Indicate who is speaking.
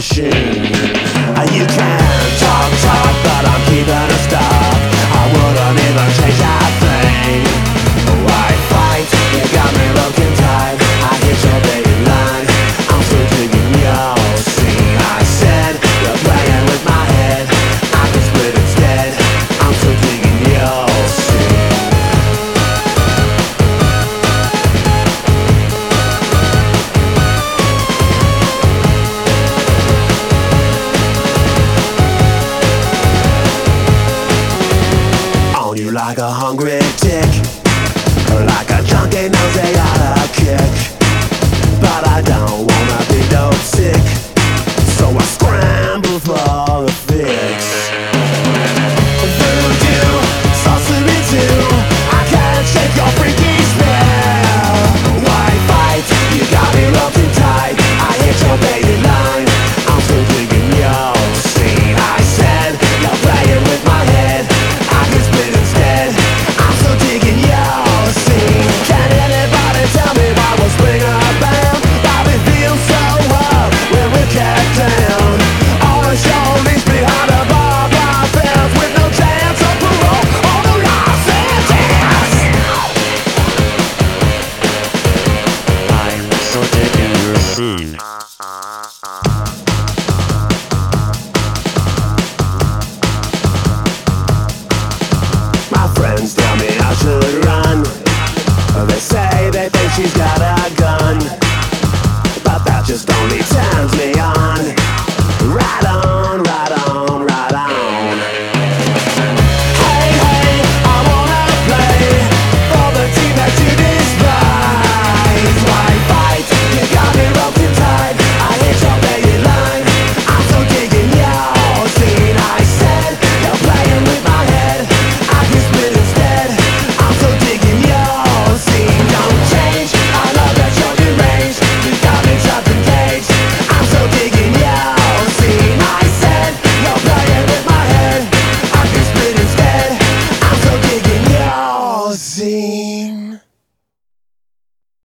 Speaker 1: machine. You can talk, but I'm keeping a stock. I wouldn't even change a thing. I fight, you got me looking tight. I hit your daily line, I'm still digging your scene. I said, you're playing with my head, I can split instead. I'm still digging your scene. On you like a hungry tick, like a junkie knows they gotta kick. But I don't wanna be dope sick, so I scramble for a fix. Voodoo, sorcery too, I can't shake your freaky spell. Why fight? You got me looking tight. I hit your baby line, I'm still digging your scene. I said, you're playing with my head, I can split instead. I'm still digging your scene. Can anybody tell me why we're spring up band? Why we feel so up when we get down? On the shoulders behind the barbed wire fence, with no chance of parole or no life sentence.
Speaker 2: I'm so digging your scene.
Speaker 1: My friends tell me I should run. They say they think she's got a gun, but that just only turns me on. Right on, right on, right on. Hey, hey, I wanna play for the team that you despise. Why fight? You got me roped tight. I hit your baby line, I'm so digging your scene. I said, you're playing with my head, I can split instead. I'm so digging your scene. Don't change, I love that you're deranged. You got me trapped in cage, I'm so digging your scene. I said, you're playing with my head, I can split instead. I'm so digging your scene.